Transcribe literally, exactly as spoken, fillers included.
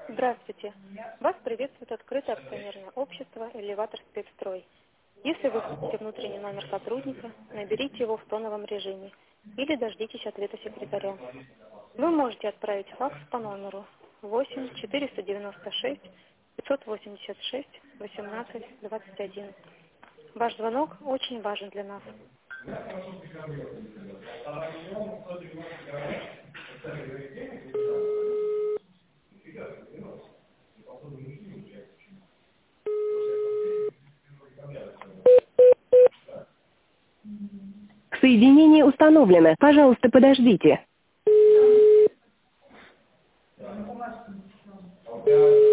Здравствуйте. Вас приветствует открытое акционерное общество «Элеватор Спецстрой». Если вы хотите внутренний номер сотрудника, наберите его в тоновом режиме или дождитесь ответа секретаря. Вы можете отправить факс по номеру восемь четыреста девяносто шесть пятьсот восемьдесят шесть восемнадцать двадцать один. Ваш звонок очень важен для нас. Соединение установлено. Пожалуйста, подождите.